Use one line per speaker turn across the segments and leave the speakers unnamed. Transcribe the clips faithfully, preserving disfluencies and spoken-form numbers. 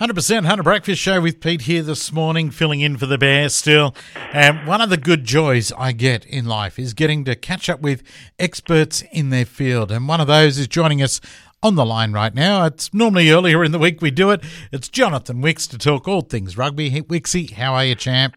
hundred percent Hunter Breakfast Show with Pete here this morning, filling in for the Bears still. And one of the good joys I get in life is getting to catch up with experts in their field. And one of those is joining us on the line right now. It's normally earlier in the week we do it. It's Jonathan Wicks to talk all things rugby. Wicksy, how are you, champ?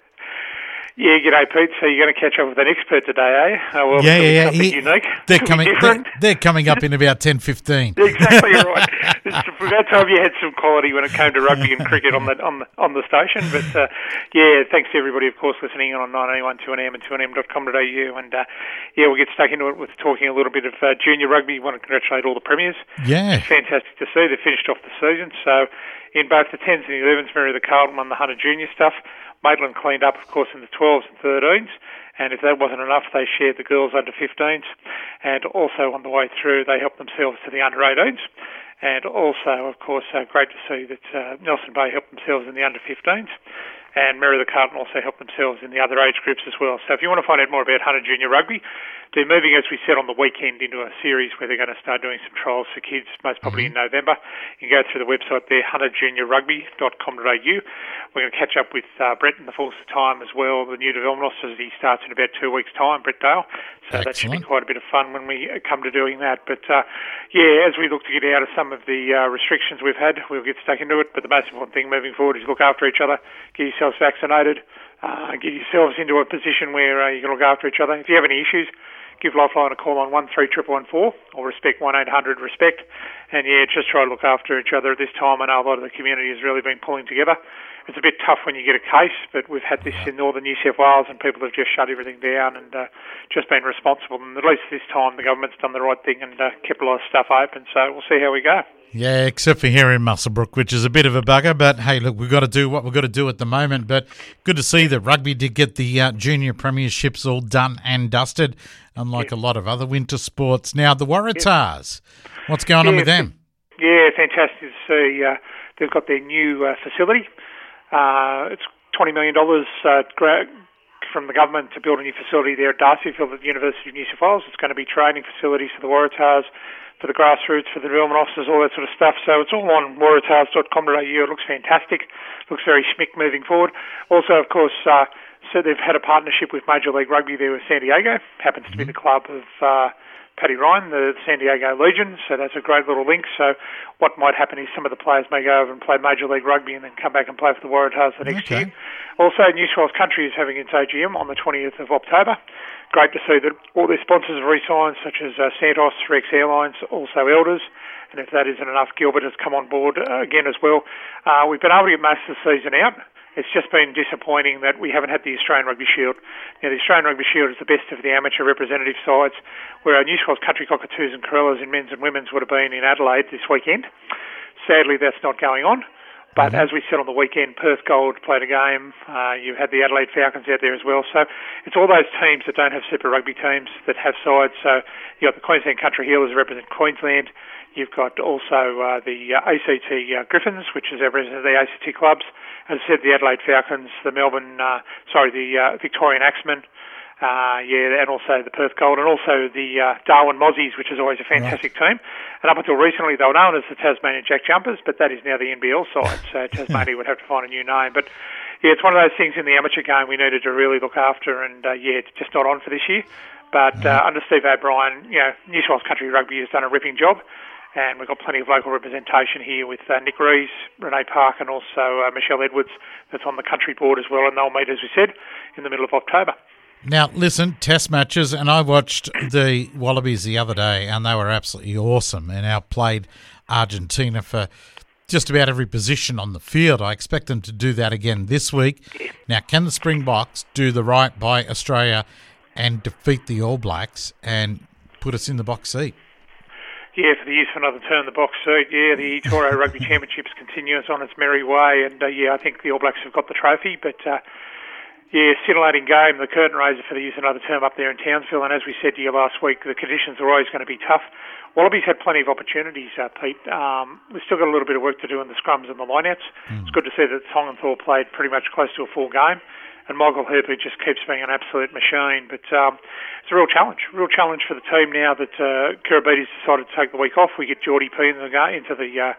Yeah, g'day, Pete. So you're going to catch up with an expert today, eh? Uh, well,
yeah, yeah, yeah.
Something
He,
unique.
They're coming. They're, they're coming up in about ten fifteen.
Exactly right. For that time, you had some quality when it came to rugby and cricket on the on the on the station. But uh, yeah, thanks to everybody, of course, listening on nine eighty-one two N M and two N M dot com dot A U. And uh, yeah, we'll get stuck into it with talking a little bit of uh, junior rugby. Want to congratulate all the premiers.
Yeah,
it's fantastic to see. They finished off the season. So in both the tens and the elevens, Mary the Carlton won the Hunter Junior stuff. Maitland cleaned up, of course, in the twelves and thirteens, and if that wasn't enough, they shared the girls under fifteens, and also on the way through, they helped themselves to the under eighteens, and also, of course, uh, great to see that uh, Nelson Bay helped themselves in the under fifteens, and Mary the Carlton also helped themselves in the other age groups as well. So if you want to find out more about Hunter Junior Rugby, they're moving, as we said, on the weekend into a series where they're going to start doing some trials for kids, most probably mm-hmm. in November. You can go through the website there, hunter junior rugby dot com dot A U. We're going to catch up with uh, Brett in the fullness of time as well, the new development officer, as he starts in about two weeks' time, Brett Dale. So Excellent. That should be quite a bit of fun when we come to doing that. But uh, yeah, as we look to get out of some of the uh, restrictions we've had, we'll get stuck into it. But the most important thing moving forward is look after each other, get yourselves vaccinated, uh, get yourselves into a position where uh, you can look after each other. If you have any issues, give Lifeline a call on one three one one one four or Respect one eight hundred RESPECT. And yeah, just try to look after each other at this time. I know a lot of the community has really been pulling together. It's a bit tough when you get a case, but we've had this in northern New South Wales and people have just shut everything down and uh, just been responsible. And at least this time the government's done the right thing and uh, kept a lot of stuff open. So we'll see how we go.
Yeah, except for here in Muswellbrook, which is a bit of a bugger. But hey, look, we've got to do what we've got to do at the moment. But good to see that rugby did get the uh, junior premierships all done and dusted, unlike yeah. a lot of other winter sports. Now, the Waratahs, yeah. what's going yeah, on with them?
Yeah, fantastic to see. Uh, they've got their new uh, facility. Uh, it's twenty million dollars uh, from the government to build a new facility there at Darcyfield at the University of New South Wales. It's going to be training facilities for the Waratahs, for the grassroots, for the development officers, all that sort of stuff. So it's all on waratahs dot com dot A U. It looks fantastic. Looks very schmick moving forward. Also, of course, uh, so they've had a partnership with Major League Rugby there with San Diego. Happens to be the club of uh, Paddy Ryan, the San Diego Legion. So that's a great little link. So what might happen is some of the players may go over and play Major League Rugby and then come back and play for the Waratahs the next okay. year. Also, New South Wales Country is having its A G M on the twentieth of October. Great to see that all their sponsors have re-signed, such as uh, Santos, Rex Airlines, also Elders. And if that isn't enough, Gilbert has come on board uh, again as well. Uh, we've been able to get most of the season out. It's just been disappointing that we haven't had the Australian Rugby Shield. Now, the Australian Rugby Shield is the best of the amateur representative sides, where our New South Wales Country Cockatoos and Corellas in men's and women's would have been in Adelaide this weekend. Sadly, that's not going on. But mm-hmm. as we said on the weekend, Perth Gold played a game. Uh, you had the Adelaide Falcons out there as well. So it's all those teams that don't have Super Rugby teams that have sides. So you've got the Queensland Country Healers represent Queensland. You've got also uh, the uh, A C T uh, Griffins, which is represent the A C T clubs. As I said, the Adelaide Falcons, the Melbourne, uh, sorry, the uh, Victorian Axemen. Uh, yeah, and also the Perth Gold, and also the uh, Darwin Mozzies, which is always a fantastic right. team. And up until recently, they were known as the Tasmanian Jack Jumpers, but that is now the N B L side, so Tasmania would have to find a new name. But yeah, it's one of those things in the amateur game we needed to really look after, and uh, yeah, it's just not on for this year. But uh, under Steve O'Brien, you know, New South Wales Country Rugby has done a ripping job, and we've got plenty of local representation here with uh, Nick Rees, Renee Park, and also uh, Michelle Edwards that's on the country board as well, and they'll meet, as we said, in the middle of October.
Now, listen, test matches, and I watched the Wallabies the other day, and they were absolutely awesome and outplayed Argentina for just about every position on the field. I expect them to do that again this week. Now, can the Springboks do the right by Australia and defeat the All Blacks and put us in the box seat?
Yeah, for the use of another term, the box seat. Yeah, the Toro Rugby Championships continues on its merry way, and uh, yeah, I think the All Blacks have got the trophy, but... Uh, Yeah, scintillating game, the curtain raiser for the use of another term up there in Townsville, and as we said to you last week, the conditions are always going to be tough. Wallabies had plenty of opportunities, uh, Pete. Um, we've still got a little bit of work to do in the scrums and the lineouts. Mm. It's good to see that Tongenthal played pretty much close to a full game, and Michael Herbert just keeps being an absolute machine. But um, it's a real challenge, real challenge for the team now that uh, Kiribetes decided to take the week off. We get Geordie P in the, into the uh,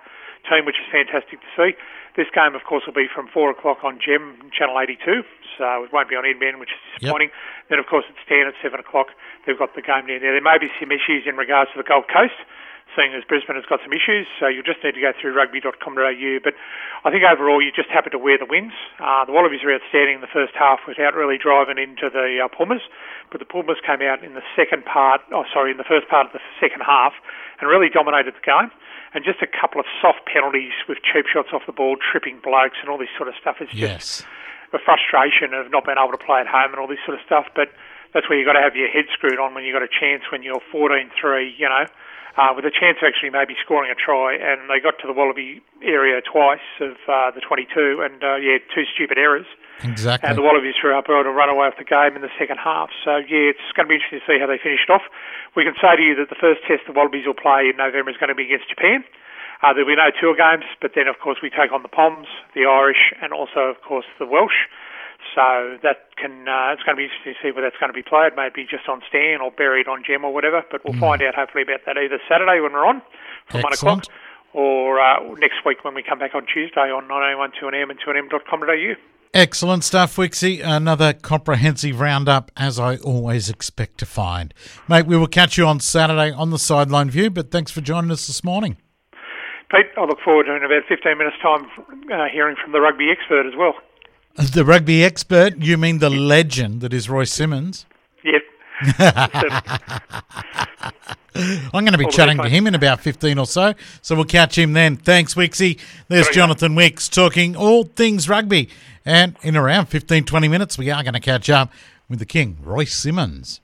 team, which is fantastic to see. This game, of course, will be from four o'clock on Gem, Channel eighty-two, so it won't be on N B N, which is disappointing. Yep. Then, of course, it's Stan at seven o'clock. They've got the game down there. There may be some issues in regards to the Gold Coast, seeing as Brisbane has got some issues, so you'll just need to go through rugby dot com dot a u. But I think overall, you're just happy to wear the wins. Uh, the Wallabies are outstanding in the first half without really driving into the uh, Pumas, but the Pumas came out in the second part, oh sorry, in the first part of the second half and really dominated the game. And just a couple of soft penalties with cheap shots off the ball, tripping blokes and all this sort of stuff. It's just yes. a frustration of not being able to play at home and all this sort of stuff. But that's where you've got to have your head screwed on when you've got a chance when you're fourteen three, you know, uh, with a chance of actually maybe scoring a try. And they got to the Wallaby area twice of uh, the twenty-two and, uh, yeah, two stupid errors.
Exactly.
And the Wallabies were able to run away with the game in the second half. So, yeah, it's going to be interesting to see how they finished off. We can say to you that the first test the Wallabies will play in November is going to be against Japan. Uh, there'll be no tour games, but then, of course, we take on the Poms, the Irish, and also, of course, the Welsh. So that can uh, it's going to be interesting to see where that's going to be played, maybe just on Stan or buried on Gem or whatever. But we'll mm. find out hopefully about that either Saturday when we're on from one o'clock or uh, next week when we come back on Tuesday on nine oh one two N M and two N M dot com dot a u.
Excellent stuff, Wixie. Another comprehensive roundup, as I always expect to find. Mate, we will catch you on Saturday on the Sideline View, but thanks for joining us this morning.
Pete, I look forward to in about fifteen minutes' time uh, hearing from the rugby expert as well.
The rugby expert? You mean the legend that is Roy Simmons?
Yep.
I'm going to be All chatting to him in about fifteen or so, so we'll catch him then. Thanks, Wixie. There's Sorry, Jonathan Wicks talking all things rugby. And in around fifteen, twenty minutes, we are going to catch up with the king, Roy Simmons.